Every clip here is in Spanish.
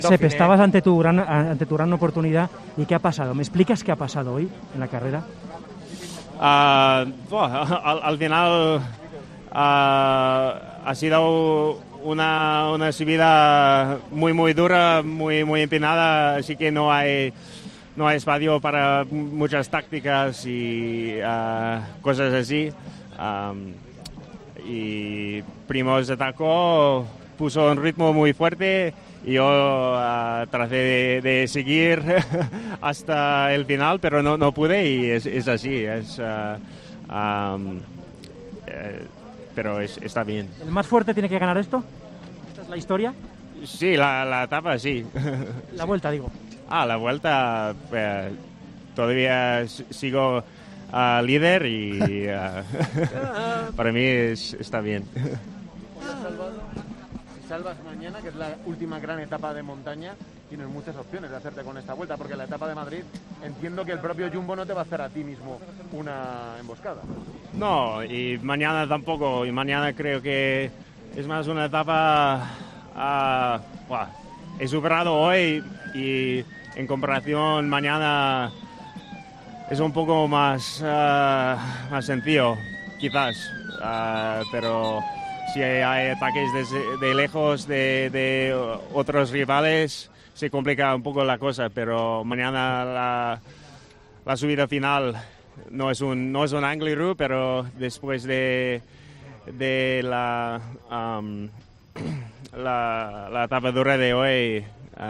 Sep, estabas ante tu gran oportunidad. ¿Y qué ha pasado? ¿Me explicas qué ha pasado hoy en la carrera? Al final ha sido una subida muy dura, muy empinada, así que no hay espacio para muchas tácticas y cosas así. Y Primož atacó, puso un ritmo muy fuerte y yo traté de seguir hasta el final, pero no pude y es así. Pero está bien. ¿El más fuerte tiene que ganar esto? ¿Esta es la historia? Sí, la etapa sí. La vuelta, digo. La vuelta todavía sigo líder y para mí está bien. Si salvas mañana, que es la última gran etapa de montaña, tienes muchas opciones de hacerte con esta vuelta, porque la etapa de Madrid entiendo que el propio Jumbo no te va a hacer a ti mismo una emboscada. No, y mañana tampoco, y mañana creo que es más una etapa he superado hoy y en comparación mañana es un poco más sencillo, quizás, pero si hay ataques de lejos de otros rivales se complica un poco la cosa, pero mañana la subida final no es un Angliru, pero después de la etapa dura de hoy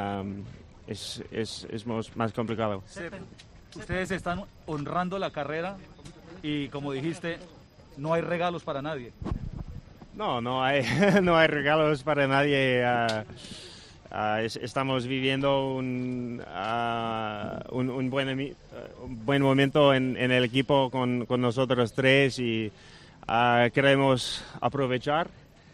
es más complicado. Ustedes están honrando la carrera y, como dijiste, no hay regalos para nadie. No hay regalos para nadie. Estamos viviendo un buen momento en el equipo con nosotros tres y queremos aprovechar,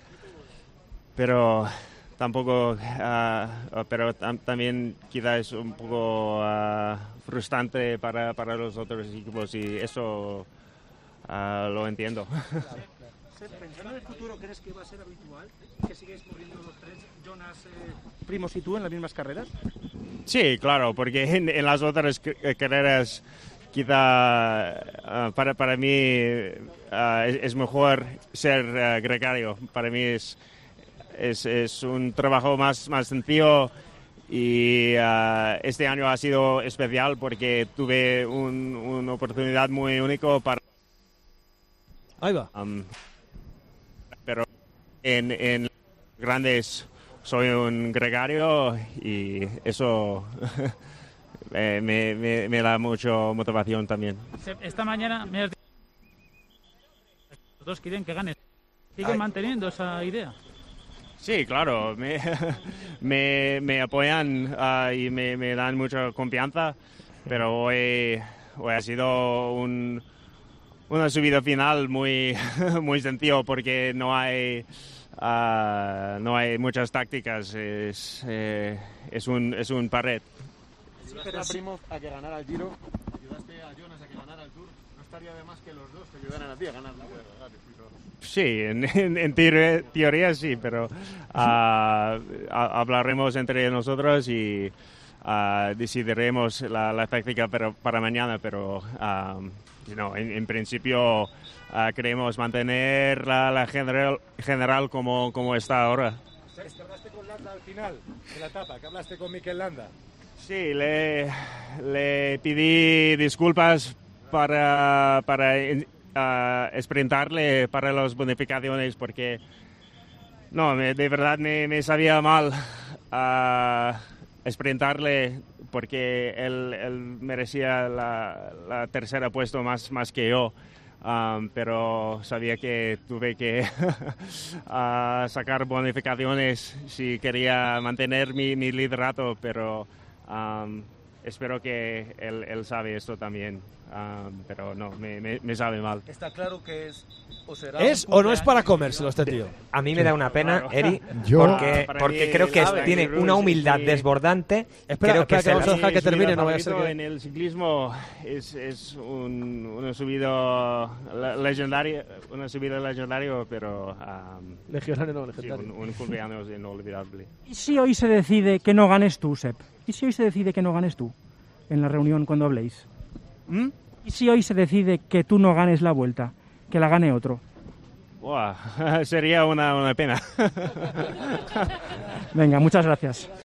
pero tampoco, también quizás es un poco frustrante para los otros equipos y eso lo entiendo. Pensando en el futuro, ¿crees que va a ser habitual que sigáis corriendo los tres, Jonas, Primož y tú, en las mismas carreras? Sí, claro, porque en las otras carreras quizá para mí es mejor ser gregario. Para mí es un trabajo más sencillo y este año ha sido especial porque tuve una oportunidad muy única para... Ahí va. Pero en grandes soy un gregario y eso me da mucha motivación también. Esta mañana los dos quieren que ganes. ¿Siguen manteniendo esa idea? Sí, claro, me apoyan y me dan mucha confianza, pero hoy ha sido una subida final muy sencillo porque no hay muchas tácticas, es un pared. Ayudaste a Primož a que ganara el Giro, ayudaste a Jonas a que ganara el Tour, no estaría de más que los dos te ayudaran a ti a ganar la Vuelta. Sí, en teoría sí, pero hablaremos entre nosotros y decidiremos la táctica para mañana, pero en principio queremos mantener la general como está ahora. ¿Sabes que hablaste con Landa al final de la etapa? ¿Que hablaste con Mikel Landa? Sí, le pedí disculpas para sprintarle para las bonificaciones porque de verdad me sabía mal sprintarle porque él merecía la tercera puesto más que yo, pero sabía que tuve que sacar bonificaciones si quería mantener mi liderato, pero espero que él sabe esto también, pero no, me sabe mal. Está claro que es o será ¿Es un o no es para cumpleaños comérselo este tío? A mí me da una pena, Claro. Eri, Yo- Para porque mí, creo que sabe, tiene Bruce, una humildad y- desbordante. Espera, creo que espera, que vamos a se dejar que Mi subida termine, no vaya a ser favorito que... en el ciclismo es una subida legendaria, pero Legionario no, sí, legendario. un cumpleaños inolvidable. ¿Y si hoy se decide que no ganes tú, Sepp? ¿Y si hoy se decide que no ganes tú en la reunión cuando habléis? ¿Y si hoy se decide que tú no ganes la Vuelta, que la gane otro? Buah, sería una pena. Venga, muchas gracias.